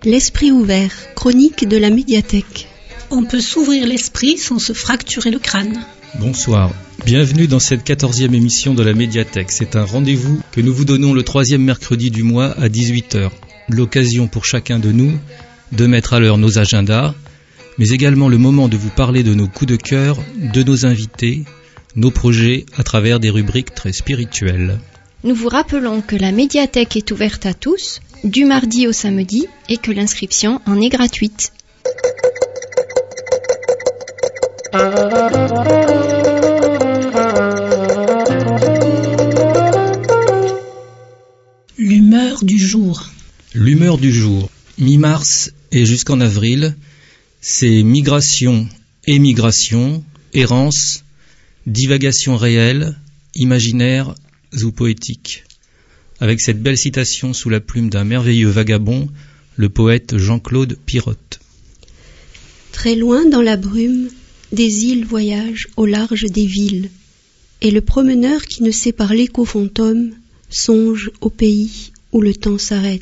L'esprit ouvert, chronique de la médiathèque. On peut s'ouvrir l'esprit sans se fracturer le crâne. Bonsoir, bienvenue dans cette 14e émission de la médiathèque. C'est un rendez-vous que nous vous donnons le 3e mercredi du mois à 18h. L'occasion pour chacun de nous de mettre à l'heure nos agendas, mais également le moment de vous parler de nos coups de cœur, de nos invités, nos projets à travers des rubriques très spirituelles. Nous vous rappelons que la médiathèque est ouverte à tous, du mardi au samedi, et que l'inscription en est gratuite. L'humeur du jour. L'humeur du jour. Mi-mars et jusqu'en avril, c'est migration, émigration, errance, divagation réelle, imaginaire ou poétique. Avec cette belle citation sous la plume d'un merveilleux vagabond, le poète Jean-Claude Pirotte. Très loin dans la brume, des îles voyagent au large des villes, et le promeneur qui ne sait parler qu'au fantôme songe au pays où le temps s'arrête.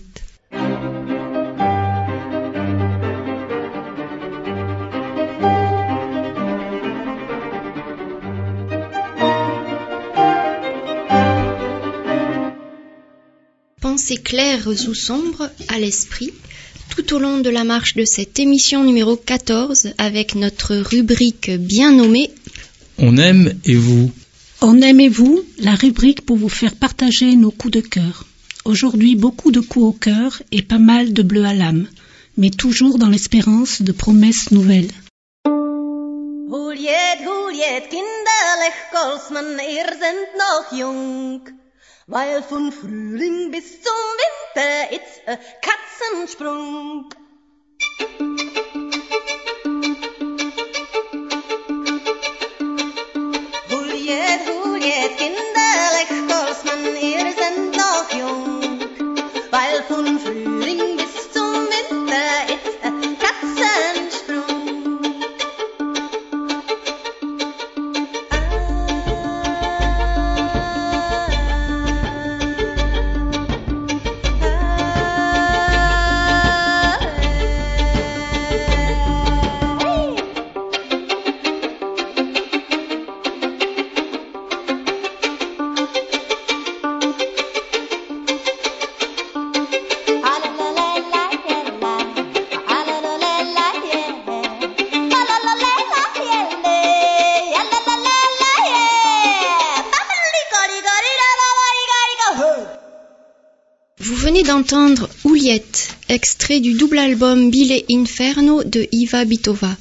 Pensées claires ou sombres à l'esprit, tout au long de la marche de cette émission numéro 14, avec notre rubrique bien nommée « On aime et vous ». On aime et vous, la rubrique pour vous faire partager nos coups de cœur. Aujourd'hui, beaucoup de coups au cœur et pas mal de bleu à l'âme, mais toujours dans l'espérance de promesses nouvelles. Huljed, kinderlich, Goldsmann, ihr seid noch jung. Weil von Frühling bis zum Winter it's a Katzensprung. Huljed, kinderlich, Goldsmann, ihr seid noch jung. Weil von Frühling bis zum Winter it's a Katzensprung. Vous venez d'entendre Juliette, extrait du double album Bile Inferno de Iva Bitova.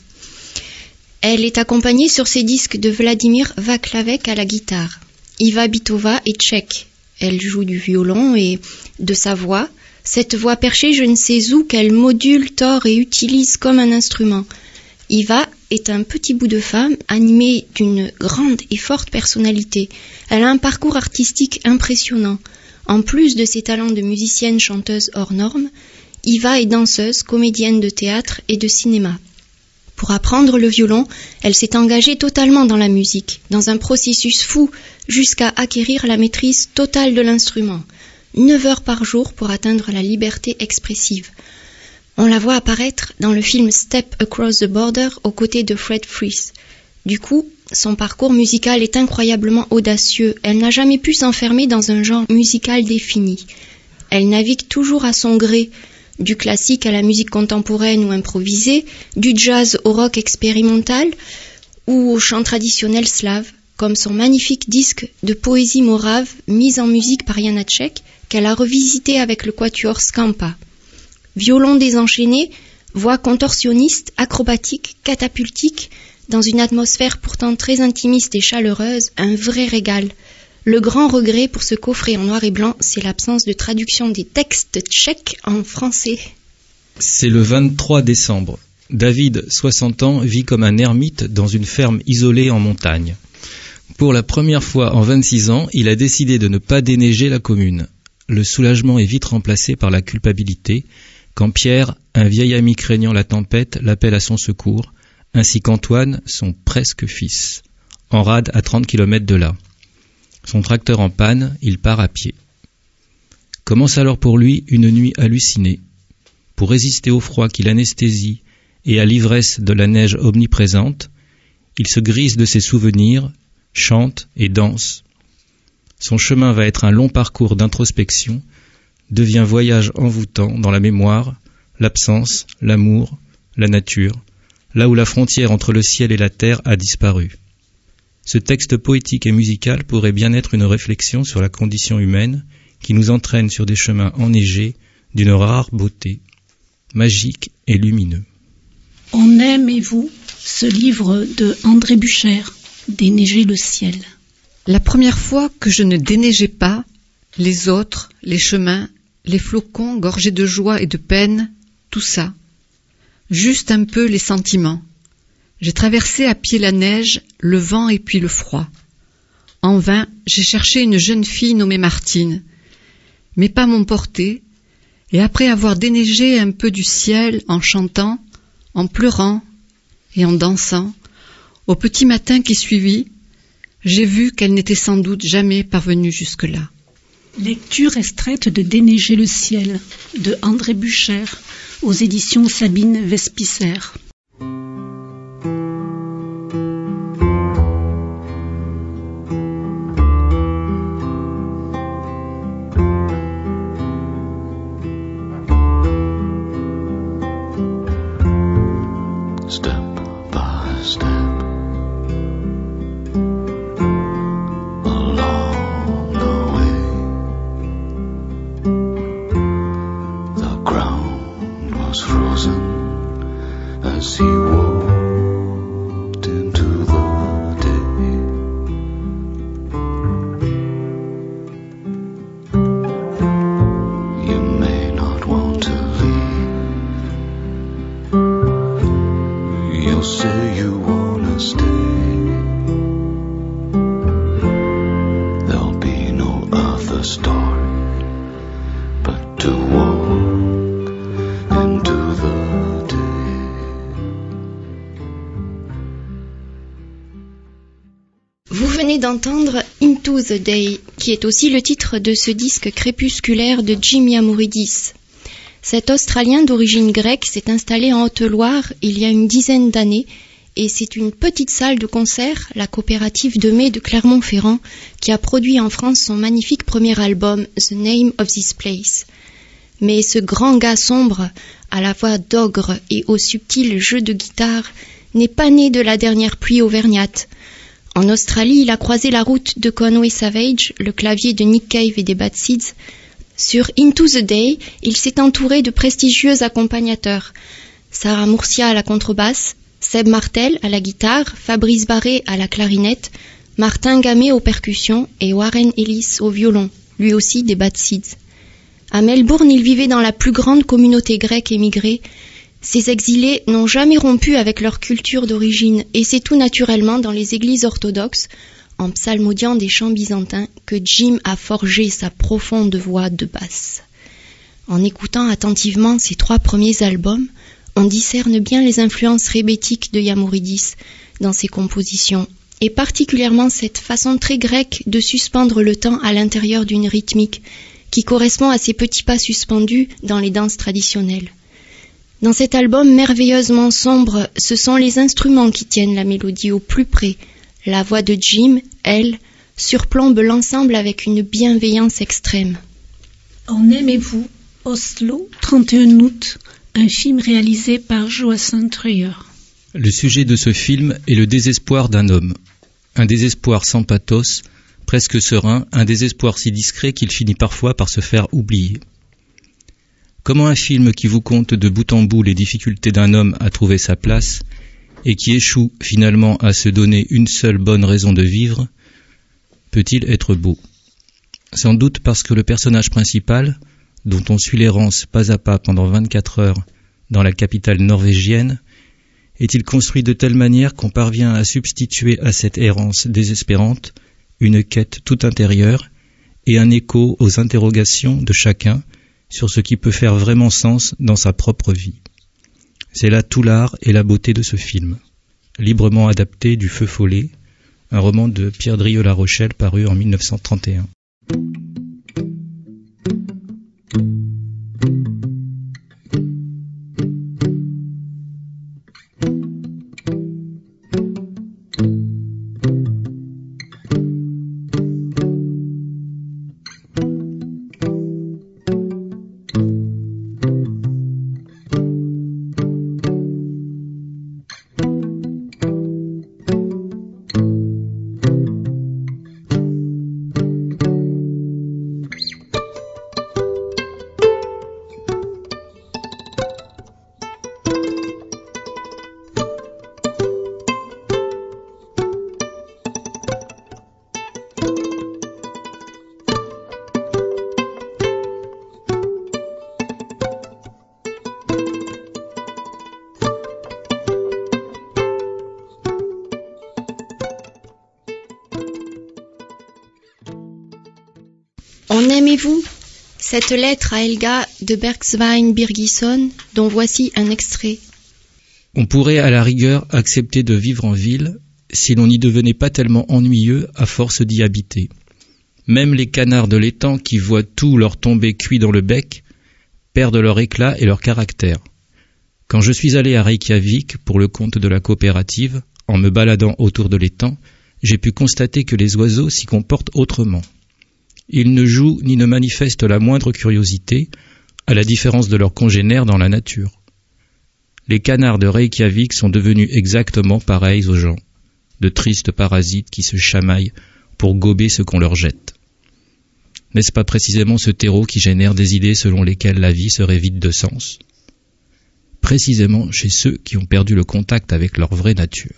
Elle est accompagnée sur ses disques de Vladimir Vaclavec à la guitare. Iva Bitova est tchèque. Elle joue du violon et de sa voix, cette voix perchée je ne sais où qu'elle module, tord et utilise comme un instrument. Iva est un petit bout de femme animée d'une grande et forte personnalité. Elle a un parcours artistique impressionnant. En plus de ses talents de musicienne chanteuse hors norme, Iva est danseuse, comédienne de théâtre et de cinéma. Pour apprendre le violon, elle s'est engagée totalement dans la musique, dans un processus fou jusqu'à acquérir la maîtrise totale de l'instrument. 9 heures par jour pour atteindre la liberté expressive. On la voit apparaître dans le film Step Across the Border aux côtés de Fred Fries. Du coup, son parcours musical est incroyablement audacieux. Elle n'a jamais pu s'enfermer dans un genre musical défini. Elle navigue toujours à son gré, du classique à la musique contemporaine ou improvisée, du jazz au rock expérimental ou au chant traditionnel slave, comme son magnifique disque de poésie morave mise en musique par Janáček, qu'elle a revisité avec le quatuor Scampa. Violon désenchaîné, voix contorsionniste, acrobatique, catapultique, dans une atmosphère pourtant très intimiste et chaleureuse, un vrai régal. Le grand regret pour ce coffret en noir et blanc, c'est l'absence de traduction des textes tchèques en français. C'est le 23 décembre. David, 60 ans, vit comme un ermite dans une ferme isolée en montagne. Pour la première fois en 26 ans, il a décidé de ne pas déneiger la commune. Le soulagement est vite remplacé par la culpabilité, quand Pierre, un vieil ami craignant la tempête, l'appelle à son secours, ainsi qu'Antoine, son presque fils, en rade à 30 km de là. Son tracteur en panne, il part à pied. Commence alors pour lui une nuit hallucinée. pour résister au froid qui l'anesthésie et à l'ivresse de la neige omniprésente, il se grise de ses souvenirs, chante et danse. Son chemin va être un long parcours d'introspection, devient voyage envoûtant dans la mémoire, l'absence, l'amour, la nature, là où la frontière entre le ciel et la terre a disparu. Ce texte poétique et musical pourrait bien être une réflexion sur la condition humaine qui nous entraîne sur des chemins enneigés d'une rare beauté, magique et lumineux. On aime, et vous, ce livre de André Bucher, Déneiger le ciel. La première fois que je ne déneigeais pas les autres, les chemins, les flocons gorgés de joie et de peine, tout ça, juste un peu les sentiments. J'ai traversé à pied la neige, le vent et puis le froid. En vain, j'ai cherché une jeune fille nommée Martine. Mes pas m'ont porté, et après avoir déneigé un peu du ciel en chantant, en pleurant et en dansant, au petit matin qui suivit, j'ai vu qu'elle n'était sans doute jamais parvenue jusque-là. Lecture extraite de Déneiger le ciel, de André Bucher, aux éditions Sabine Vespicer. D'entendre Into the Day, qui est aussi le titre de ce disque crépusculaire de Jim Yamuridis. Cet Australien d'origine grecque s'est installé en Haute-Loire il y a une dizaine d'années et c'est une petite salle de concert, la coopérative de mai de Clermont-Ferrand, qui a produit en France son magnifique premier album The Name of This Place. Mais ce grand gars sombre, à la voix d'ogre et au subtil jeu de guitare, n'est pas né de la dernière pluie auvergnate. En Australie, il a croisé la route de Conway Savage, le clavier de Nick Cave et des Bad Seeds. Sur Into the Day, il s'est entouré de prestigieux accompagnateurs. Sarah Mourcia à la contrebasse, Seb Martel à la guitare, Fabrice Barré à la clarinette, Martin Gamet aux percussions et Warren Ellis au violon, lui aussi des Bad Seeds. À Melbourne, il vivait dans la plus grande communauté grecque émigrée. Ces exilés n'ont jamais rompu avec leur culture d'origine et c'est tout naturellement dans les églises orthodoxes, en psalmodiant des chants byzantins, que Jim a forgé sa profonde voix de basse. En écoutant attentivement ses 3 premiers albums, on discerne bien les influences rébétiques de Yamuridis dans ses compositions, et particulièrement cette façon très grecque de suspendre le temps à l'intérieur d'une rythmique, qui correspond à ces petits pas suspendus dans les danses traditionnelles. Dans cet album merveilleusement sombre, ce sont les instruments qui tiennent la mélodie au plus près. La voix de Jim, elle, surplombe l'ensemble avec une bienveillance extrême. En aimez-vous, Oslo, 31 août, un film réalisé par Joachim Trier. Le sujet de ce film est le désespoir d'un homme. Un désespoir sans pathos, presque serein, un désespoir si discret qu'il finit parfois par se faire oublier. Comment un film qui vous conte de bout en bout les difficultés d'un homme à trouver sa place et qui échoue finalement à se donner une seule bonne raison de vivre, peut-il être beau ? Sans doute parce que le personnage principal, dont on suit l'errance pas à pas pendant 24 heures dans la capitale norvégienne, est-il construit de telle manière qu'on parvient à substituer à cette errance désespérante une quête tout intérieure et un écho aux interrogations de chacun sur ce qui peut faire vraiment sens dans sa propre vie. C'est là tout l'art et la beauté de ce film, librement adapté du Feu follet, un roman de Pierre Drieux-La Rochelle paru en 1931. En aimez-vous cette lettre à Helga de Bergsveien Birgisson, dont voici un extrait. On pourrait à la rigueur accepter de vivre en ville si l'on n'y devenait pas tellement ennuyeux à force d'y habiter. Même les canards de l'étang qui voient tout leur tomber cuit dans le bec perdent leur éclat et leur caractère. Quand je suis allé à Reykjavik pour le compte de la coopérative, en me baladant autour de l'étang, j'ai pu constater que les oiseaux s'y comportent autrement. Ils ne jouent ni ne manifestent la moindre curiosité, à la différence de leurs congénères dans la nature. Les canards de Reykjavik sont devenus exactement pareils aux gens, de tristes parasites qui se chamaillent pour gober ce qu'on leur jette. N'est-ce pas précisément ce terreau qui génère des idées selon lesquelles la vie serait vide de sens ? Précisément chez ceux qui ont perdu le contact avec leur vraie nature.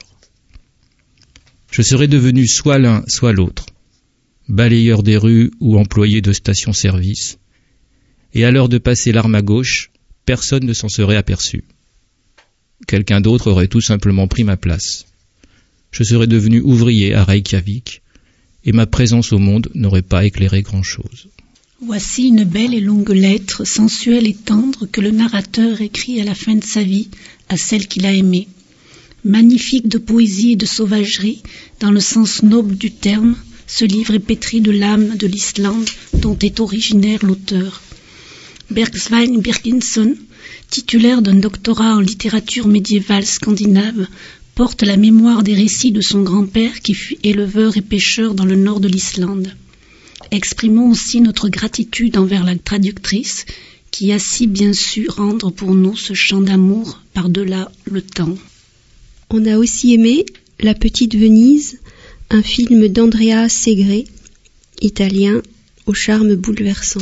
Je serais devenu soit l'un, soit l'autre, balayeur des rues ou employé de station-service, et à l'heure de passer l'arme à gauche, personne ne s'en serait aperçu. Quelqu'un d'autre aurait tout simplement pris ma place. Je serais devenu ouvrier à Reykjavik, et ma présence au monde n'aurait pas éclairé grand-chose. Voici une belle et longue lettre, sensuelle et tendre, que le narrateur écrit à la fin de sa vie à celle qu'il a aimée. Magnifique de poésie et de sauvagerie, dans le sens noble du terme, ce livre est pétri de l'âme de l'Islande dont est originaire l'auteur. Bergsveien Birgisson, titulaire d'un doctorat en littérature médiévale scandinave, porte la mémoire des récits de son grand-père qui fut éleveur et pêcheur dans le nord de l'Islande. Exprimons aussi notre gratitude envers la traductrice qui a si bien su rendre pour nous ce chant d'amour par-delà le temps. On a aussi aimé La Petite Venise, un film d'Andrea Segre, italien, au charme bouleversant.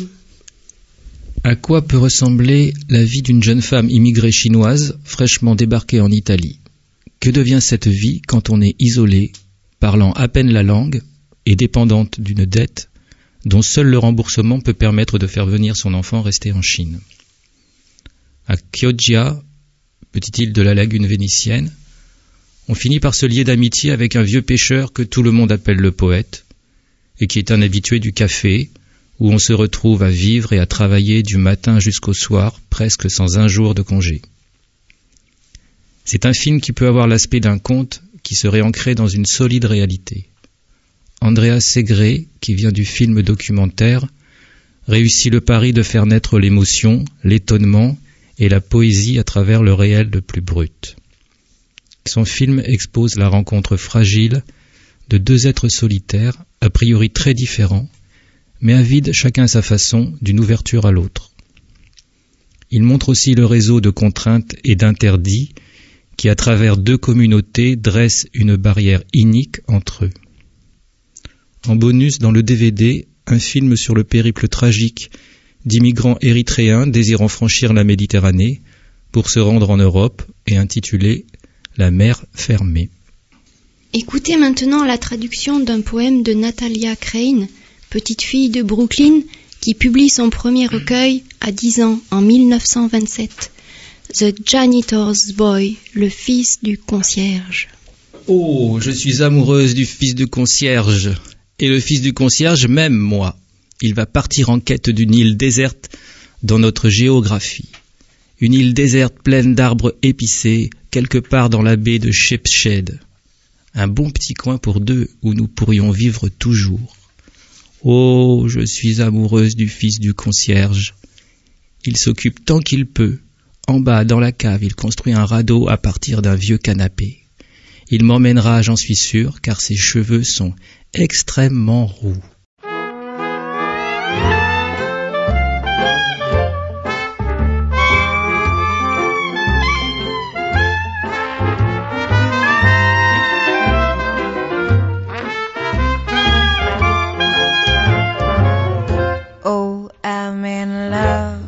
À quoi peut ressembler la vie d'une jeune femme immigrée chinoise fraîchement débarquée en Italie ? Que devient cette vie quand on est isolé, parlant à peine la langue et dépendante d'une dette dont seul le remboursement peut permettre de faire venir son enfant resté en Chine ? À Chioggia, petite île de la lagune vénitienne, on finit par se lier d'amitié avec un vieux pêcheur que tout le monde appelle le poète et qui est un habitué du café où on se retrouve à vivre et à travailler du matin jusqu'au soir presque sans un jour de congé. C'est un film qui peut avoir l'aspect d'un conte qui serait ancré dans une solide réalité. Andrea Segre, qui vient du film documentaire, réussit le pari de faire naître l'émotion, l'étonnement et la poésie à travers le réel le plus brut. Son film expose la rencontre fragile de deux êtres solitaires, a priori très différents, mais avides chacun à sa façon d'une ouverture à l'autre. Il montre aussi le réseau de contraintes et d'interdits qui, à travers deux communautés, dressent une barrière inique entre eux. En bonus, dans le DVD, un film sur le périple tragique d'immigrants érythréens désirant franchir la Méditerranée pour se rendre en Europe et intitulé « La mer fermée ». Écoutez maintenant la traduction d'un poème de Natalia Crane, petite fille de Brooklyn, qui publie son premier recueil à 10 ans, en 1927. The Janitor's Boy, le fils du concierge. Oh, je suis amoureuse du fils du concierge. Et le fils du concierge m'aime, moi. Il va partir en quête d'une île déserte dans notre géographie. Une île déserte pleine d'arbres épicés, quelque part dans la baie de Shepshed. Un bon petit coin pour deux où nous pourrions vivre toujours. Oh, je suis amoureuse du fils du concierge. Il s'occupe tant qu'il peut. En bas, dans la cave, il construit un radeau à partir d'un vieux canapé. Il m'emmènera, j'en suis sûr, car ses cheveux sont extrêmement roux. Oh, I'm in love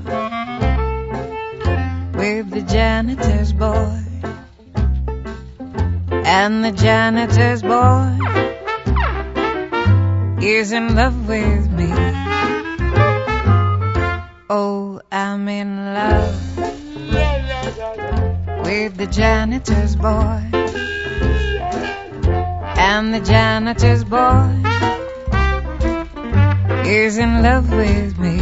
with the janitor's boy, and the janitor's boy is in love with me. Oh, I'm in love with the janitor's boy, and the janitor's boy is in love with me.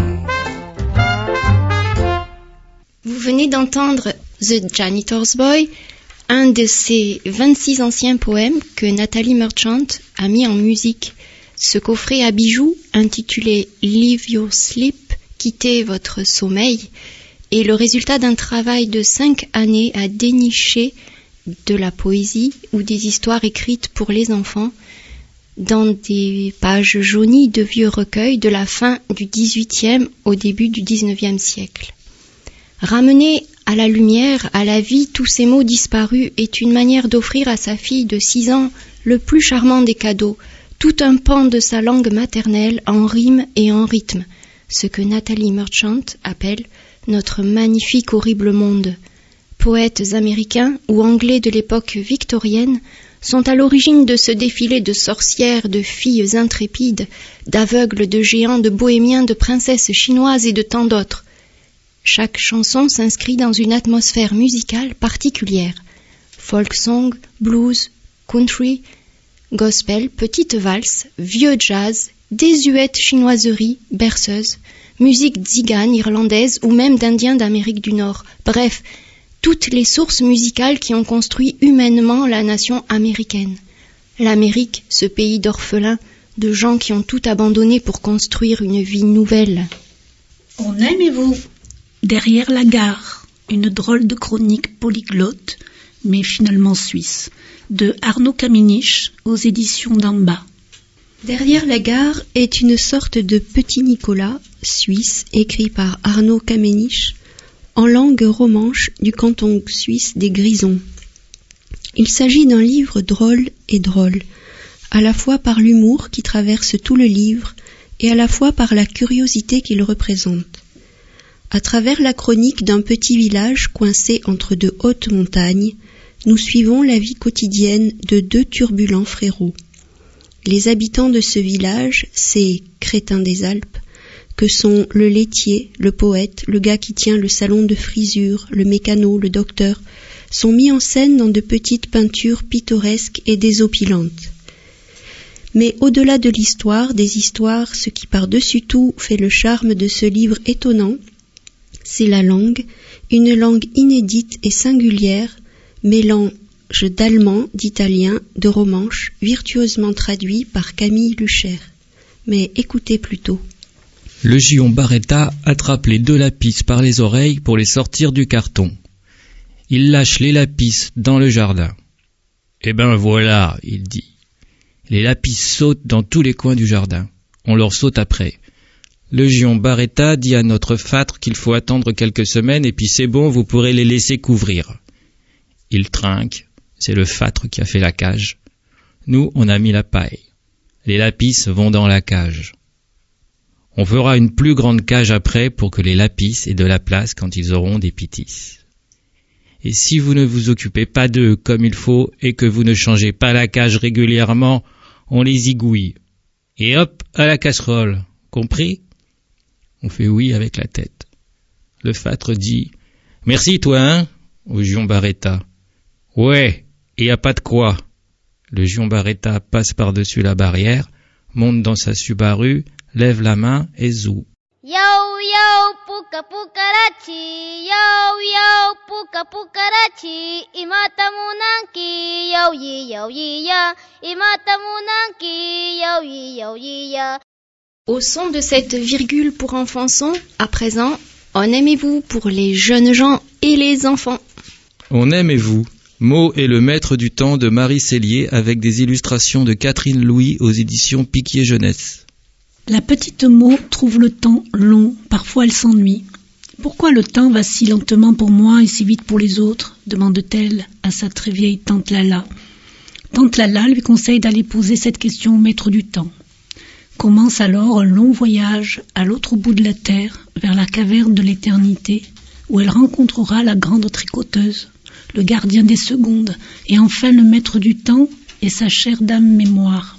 Vous venez d'entendre The Janitor's Boy, un de ces 26 anciens poèmes que Nathalie Merchant a mis en musique. Ce coffret à bijoux, intitulé Leave Your Sleep, quittez votre sommeil, est le résultat d'un travail de 5 années à dénicher de la poésie ou des histoires écrites pour les enfants dans des pages jaunies de vieux recueils de la fin du XVIIIe au début du XIXe siècle. Ramener à la lumière, à la vie, tous ces mots disparus est une manière d'offrir à sa fille de 6 ans le plus charmant des cadeaux, tout un pan de sa langue maternelle en rime et en rythme, ce que Nathalie Merchant appelle notre magnifique horrible monde. Poètes américains ou anglais de l'époque victorienne sont à l'origine de ce défilé de sorcières, de filles intrépides, d'aveugles, de géants, de bohémiens, de princesses chinoises et de tant d'autres. Chaque chanson s'inscrit dans une atmosphère musicale particulière. Folk song, blues, country, gospel, petite valse, vieux jazz, désuète chinoiserie, berceuse, musique tzigane, irlandaise ou même d'indiens d'Amérique du Nord. Bref, toutes les sources musicales qui ont construit humainement la nation américaine. L'Amérique, ce pays d'orphelins, de gens qui ont tout abandonné pour construire une vie nouvelle. On aime et vous. Derrière la gare, une drôle de chronique polyglotte, mais finalement suisse, de Arnaud Kamenisch aux éditions d'Amba. Derrière la gare est une sorte de Petit Nicolas suisse écrit par Arnaud Kamenisch en langue romanche du canton suisse des Grisons. Il s'agit d'un livre drôle et drôle, à la fois par l'humour qui traverse tout le livre et à la fois par la curiosité qu'il représente. À travers la chronique d'un petit village coincé entre de hautes montagnes, nous suivons la vie quotidienne de 2 turbulents frérots. Les habitants de ce village, ces crétins des Alpes, que sont le laitier, le poète, le gars qui tient le salon de frisure, le mécano, le docteur, sont mis en scène dans de petites peintures pittoresques et désopilantes. Mais au-delà de l'histoire, des histoires, ce qui par-dessus tout fait le charme de ce livre étonnant, c'est la langue, une langue inédite et singulière, mélange d'allemand, d'italien, de romanche, virtuosement traduit par Camille Lucher. Mais écoutez plutôt. Le Gion Barretta attrape les 2 lapis par les oreilles pour les sortir du carton. Il lâche les lapis dans le jardin. Eh ben voilà, il dit. Les lapis sautent dans tous les coins du jardin. On leur saute après. Le Gion Barretta dit à notre fâtre qu'il faut attendre quelques semaines et puis c'est bon, vous pourrez les laisser couvrir. Il trinque, c'est le fâtre qui a fait la cage. Nous, on a mis la paille. Les lapis vont dans la cage. On fera une plus grande cage après pour que les lapis aient de la place quand ils auront des pitis. Et si vous ne vous occupez pas d'eux comme il faut et que vous ne changez pas la cage régulièrement, on les igouille. Et hop, à la casserole. Compris ? On fait oui avec la tête. Le fâtre dit « Merci toi, hein ?» au Gion Barretta. « Ouais, et y a pas de quoi. » Le Gion Barretta passe par-dessus la barrière, monte dans sa Subaru, lève la main et zou. Yo yo puka pukarachi, yo puka pukarachi, imata munanki, yo yi ya, imata munanki, yo yi ya. Au son de cette virgule pour enfants son, à présent, on aimez-vous pour les jeunes gens et les enfants. On aime et vous. Mot est le maître du temps de Marie Cellier avec des illustrations de Catherine Louis aux éditions Piquier Jeunesse. La petite Maud trouve le temps long, parfois elle s'ennuie. Pourquoi le temps va si lentement pour moi et si vite pour les autres ? Demande-t-elle à sa très vieille tante Lala. Tante Lala lui conseille d'aller poser cette question au maître du temps. Commence alors un long voyage à l'autre bout de la terre, vers la caverne de l'éternité, où elle rencontrera la grande tricoteuse, le gardien des secondes, et enfin le maître du temps et sa chère dame mémoire.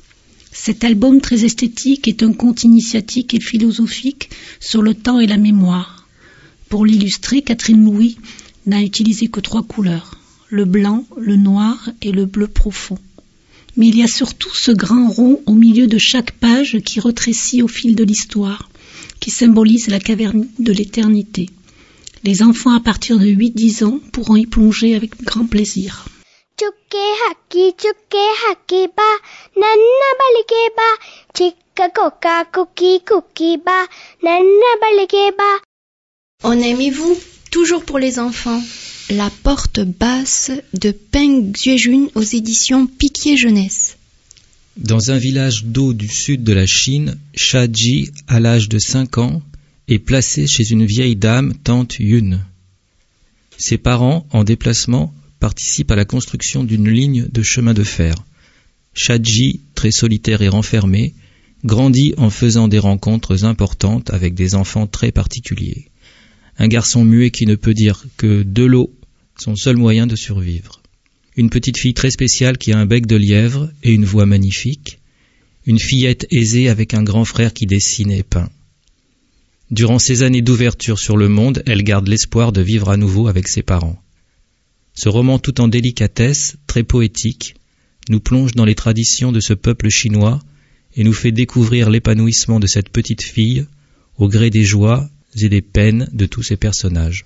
Cet album très esthétique est un conte initiatique et philosophique sur le temps et la mémoire. Pour l'illustrer, Catherine Louis n'a utilisé que 3 couleurs, le blanc, le noir et le bleu profond. Mais il y a surtout ce grand rond au milieu de chaque page qui rétrécit au fil de l'histoire, qui symbolise la caverne de l'éternité. Les enfants à partir de 8-10 ans pourront y plonger avec grand plaisir. ಚುಕ್ಕೆ ಹಕ್ಕಿ ಬಾ ನನ್ನ ಬಳಿಗೆ ಬಾ ಚಿಕ್ಕ ಕೊಕ್ಕ ಕುಕ್ಕಿ ಬಾ ನನ್ನ ಬಳಿಗೆ ಬಾ. En aimez-vous? Toujours pour les enfants. La porte basse de Peng Xuejun aux éditions Piquier Jeunesse. Dans un village d'eau du sud de la Chine, Sha-Ji, à l'âge de 5 ans, est placé chez une vieille dame, tante Yun. Ses parents, en déplacement, participent à la construction d'une ligne de chemin de fer. Sha-Ji, très solitaire et renfermé, grandit en faisant des rencontres importantes avec des enfants très particuliers. Un garçon muet qui ne peut dire que de l'eau, son seul moyen de survivre. Une petite fille très spéciale qui a un bec de lièvre et une voix magnifique. Une fillette aisée avec un grand frère qui dessine et peint. Durant ces années d'ouverture sur le monde, elle garde l'espoir de vivre à nouveau avec ses parents. Ce roman tout en délicatesse, très poétique, nous plonge dans les traditions de ce peuple chinois et nous fait découvrir l'épanouissement de cette petite fille au gré des joies et des peines de tous ses personnages.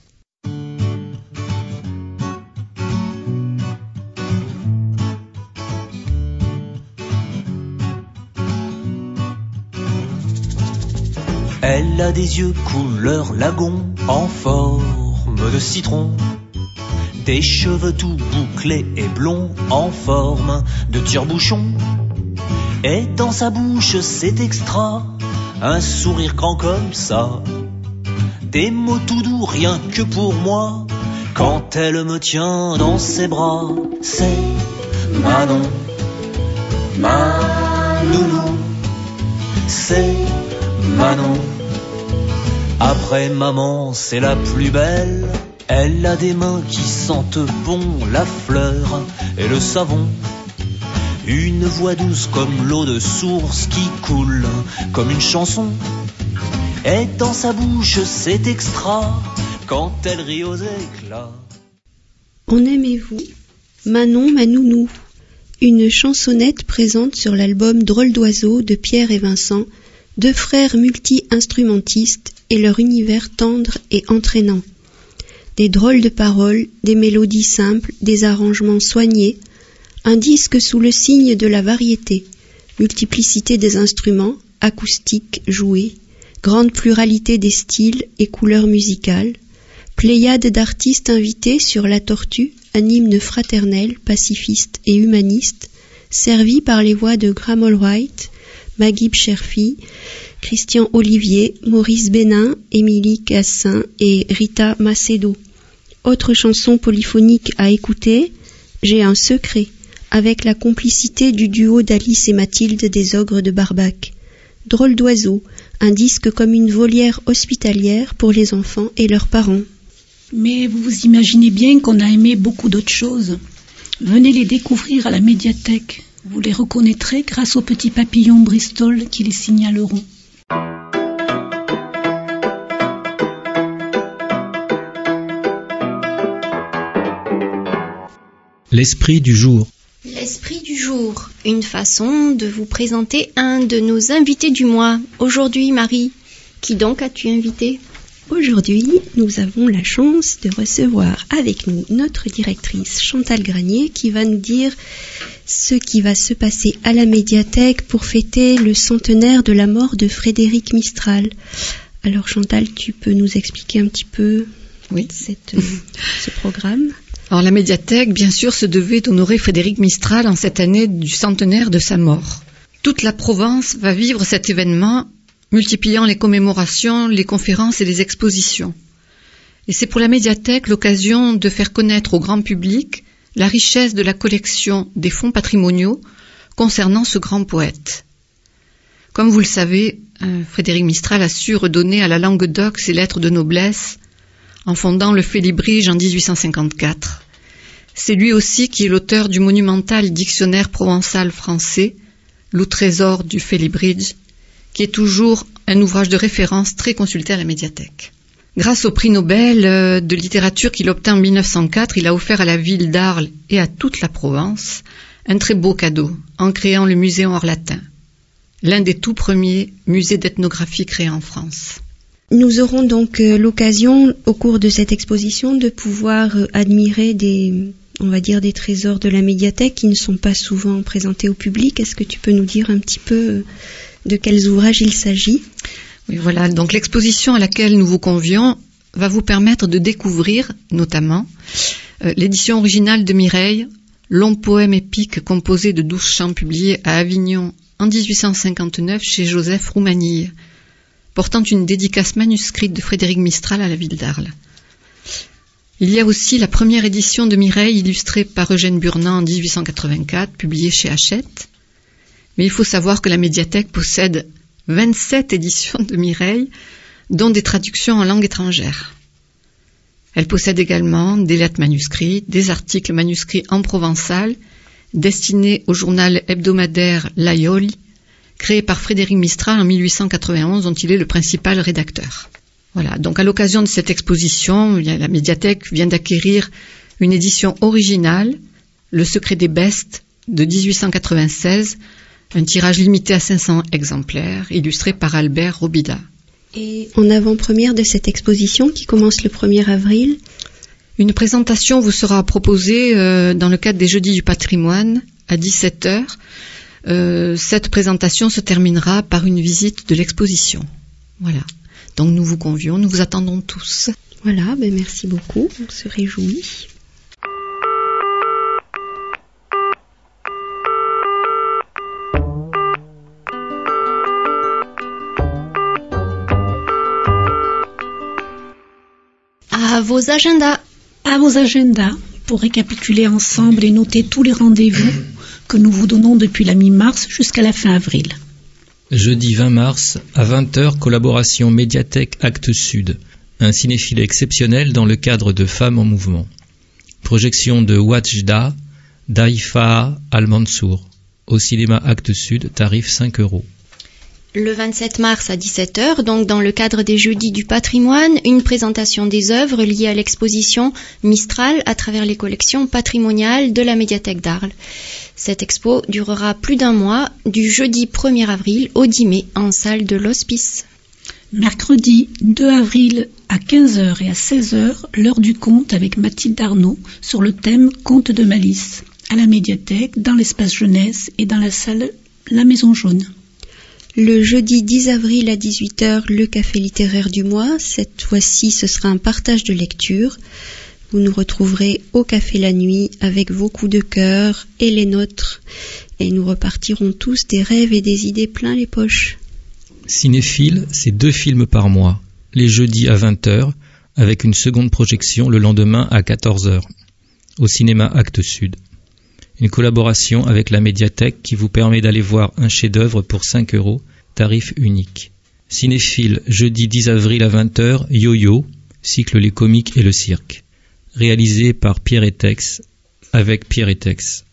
Elle a des yeux couleur lagon en forme de citron, des cheveux tout bouclés et blonds en forme de tire-bouchon. Et dans sa bouche c'est extra, un sourire grand comme ça, des mots tout doux rien que pour moi, quand elle me tient dans ses bras. C'est Manon, ma nounou, c'est Manon. Après maman c'est la plus belle, elle a des mains qui sentent bon la fleur et le savon. Une voix douce comme l'eau de source qui coule comme une chanson. Et dans sa bouche c'est extra, quand elle rit aux éclats. En aimez-vous? Manon, ma nounou. Une chansonnette présente sur l'album Drôle d'oiseau de Pierre et Vincent, deux frères multi-instrumentistes et leur univers tendre et entraînant. Des drôles de paroles, des mélodies simples, des arrangements soignés, un disque sous le signe de la variété, multiplicité des instruments, acoustiques, joués, grande pluralité des styles et couleurs musicales, pléiade d'artistes invités sur La Tortue, un hymne fraternel, pacifiste et humaniste, servi par les voix de Graham Allwright, Maggie Cherfi, Christian Olivier, Maurice Bénin, Émilie Cassin et Rita Macedo. Autre chanson polyphonique à écouter, J'ai un secret, avec la complicité du duo d'Alice et Mathilde des Ogres de Barbac. Drôle d'oiseau, un disque comme une volière hospitalière pour les enfants et leurs parents. Mais vous vous imaginez bien qu'on a aimé beaucoup d'autres choses. Venez les découvrir à la médiathèque. Vous les reconnaîtrez grâce aux petits papillons Bristol qui les signaleront. L'esprit du jour. L'esprit du jour, une façon de vous présenter un de nos invités du mois. Aujourd'hui, Marie, qui donc as-tu invité? Aujourd'hui, nous avons la chance de recevoir avec nous notre directrice Chantal Granier qui va nous dire ce qui va se passer à la médiathèque pour fêter le centenaire de la mort de Frédéric Mistral. Alors Chantal, tu peux nous expliquer un petit peu ce programme? Alors la médiathèque, bien sûr, se devait d'honorer Frédéric Mistral en cette année du centenaire de sa mort. Toute la Provence va vivre cet événement, multipliant les commémorations, les conférences et les expositions. Et c'est pour la médiathèque l'occasion de faire connaître au grand public la richesse de la collection des fonds patrimoniaux concernant ce grand poète. Comme vous le savez, Frédéric Mistral a su redonner à la Languedoc ses lettres de noblesse en fondant le Félibrige en 1854. C'est lui aussi qui est l'auteur du monumental dictionnaire provençal français, Le Trésor du Félibrige, qui est toujours un ouvrage de référence très consulté à la médiathèque. Grâce au prix Nobel de littérature qu'il obtint en 1904, il a offert à la ville d'Arles et à toute la Provence Un très beau cadeau, en créant le musée Orlatin, l'un des tout premiers musées d'ethnographie créés en France. Nous aurons donc l'occasion, au cours de cette exposition, de pouvoir admirer des trésors de la médiathèque qui ne sont pas souvent présentés au public. Est-ce que tu peux nous dire un petit peu de quels ouvrages il s'agit ? Oui, voilà. Donc l'exposition à laquelle nous vous convions va vous permettre de découvrir, notamment, l'édition originale de Mireille, long poème épique composé de 12 chants publiés à Avignon en 1859 chez Joseph Roumanille, portant une dédicace manuscrite de Frédéric Mistral à la ville d'Arles. Il y a aussi la première édition de Mireille illustrée par Eugène Burnand en 1884, publiée chez Hachette. Mais il faut savoir que la médiathèque possède 27 éditions de Mireille, dont des traductions en langue étrangère. Elle possède également des lettres manuscrites, des articles manuscrits en provençal, destinés au journal hebdomadaire L'Aioli, créé par Frédéric Mistral en 1891, dont il est le principal rédacteur. Voilà, donc à l'occasion de cette exposition, la médiathèque vient d'acquérir une édition originale, Le secret des bestes, de 1896, un tirage limité à 500 exemplaires, illustré par Albert Robida. Et en avant-première de cette exposition qui commence le 1er avril, une présentation vous sera proposée dans le cadre des Jeudis du patrimoine à 17h. Cette présentation se terminera par une visite de l'exposition. Voilà. Donc nous vous convions, nous vous attendons tous. Voilà, merci beaucoup, on se réjouit. À vos agendas. À vos agendas, pour récapituler ensemble et noter tous les rendez-vous que nous vous donnons depuis la mi-mars jusqu'à la fin avril. Jeudi 20 mars, à 20h, collaboration Médiathèque Actes Sud, un cinéphile exceptionnel dans le cadre de Femmes en mouvement. Projection de Wajda, Daifa Al-Mansour. Au cinéma Actes Sud, tarif 5 €. Le 27 mars à 17h, donc dans le cadre des Jeudis du patrimoine, une présentation des œuvres liées à l'exposition Mistral à travers les collections patrimoniales de la médiathèque d'Arles. Cette expo durera plus d'un mois, du jeudi 1er avril au 10 mai, en salle de l'Hospice. Mercredi 2 avril à 15h et à 16h, l'heure du conte avec Mathilde Arnaud sur le thème Conte de Malice, à la médiathèque, dans l'espace jeunesse et dans la salle La Maison Jaune. Le jeudi 10 avril à 18h, le café littéraire du mois. Cette fois-ci, ce sera un partage de lecture. Vous nous retrouverez au café la nuit avec vos coups de cœur et les nôtres. Et nous repartirons tous des rêves et des idées plein les poches. Cinéphile, c'est 2 films par mois. Les jeudis à 20h, avec une seconde projection le lendemain à 14h. Au cinéma Actes Sud. Une collaboration avec la médiathèque qui vous permet d'aller voir un chef-d'œuvre pour 5 €, tarif unique. Cinéphile, jeudi 10 avril à 20h, Yo-Yo, cycle Les comiques et le cirque. Réalisé par Pierre Etex, avec Pierre Etex,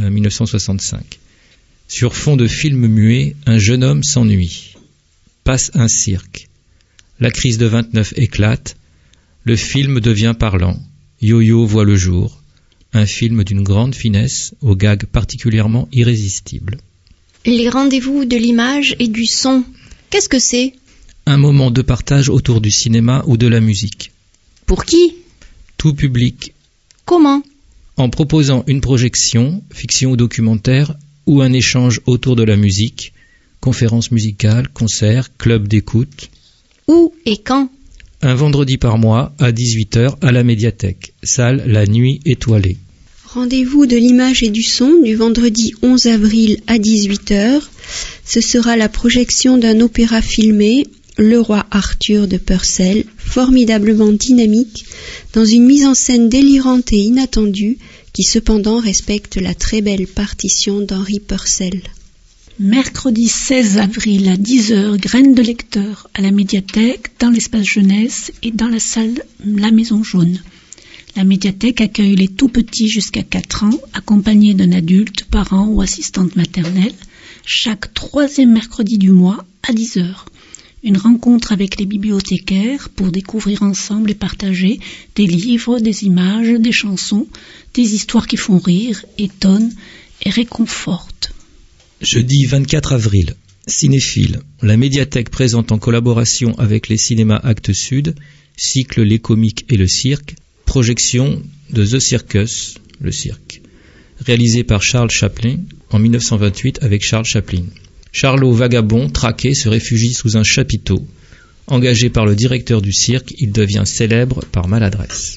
1965. Sur fond de film muet, un jeune homme s'ennuie. Passe un cirque. La crise de 29 éclate. Le film devient parlant. Yo-Yo voit le jour. Un film d'une grande finesse, aux gags particulièrement irrésistibles. Les rendez-vous de l'image et du son, qu'est-ce que c'est ? Un moment de partage autour du cinéma ou de la musique. Pour qui ? Tout public. Comment ? En proposant une projection, fiction ou documentaire, ou un échange autour de la musique, conférences musicales, concerts, clubs d'écoute. Où et quand ? Un vendredi par mois, à 18h, à la médiathèque, salle La Nuit Étoilée. Rendez-vous de l'image et du son du vendredi 11 avril à 18h. Ce sera la projection d'un opéra filmé, Le Roi Arthur de Purcell, formidablement dynamique, dans une mise en scène délirante et inattendue, qui cependant respecte la très belle partition d'Henri Purcell. Mercredi 16 avril à 10h, graines de lecteur à la médiathèque, dans l'espace jeunesse et dans la salle La Maison Jaune. La médiathèque accueille les tout-petits jusqu'à 4 ans, accompagnés d'un adulte, parent ou assistante maternelle, chaque 3e mercredi du mois à 10h. Une rencontre avec les bibliothécaires pour découvrir ensemble et partager des livres, des images, des chansons, des histoires qui font rire, étonnent, et réconforte. Jeudi 24 avril, Cinéphile, la médiathèque présente en collaboration avec les cinémas Actes Sud, cycle Les Comiques et le Cirque, projection de The Circus, le cirque, réalisé par Charles Chaplin en 1928 avec Charles Chaplin. Charlot vagabond, traqué, se réfugie sous un chapiteau. Engagé par le directeur du cirque, il devient célèbre par maladresse.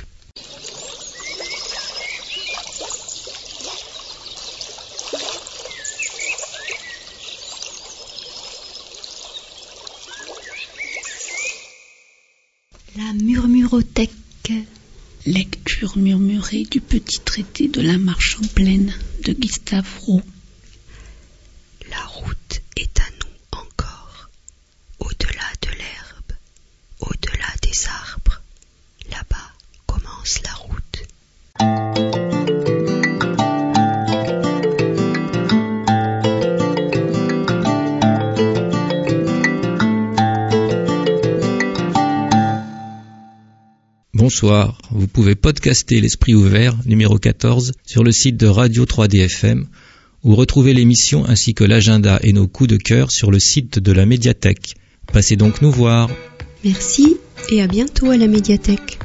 La murmurothèque. Lecture murmurée du petit traité de la marche en plaine de Gustave Roux. La route est à nous encore, au-delà de l'herbe, au-delà des arbres. Là-bas commence la route. Bonsoir, vous pouvez podcaster l'Esprit ouvert, numéro 14, sur le site de Radio 3DFM, ou retrouver l'émission ainsi que l'agenda et nos coups de cœur sur le site de la médiathèque. Passez donc nous voir. Merci et à bientôt à la médiathèque.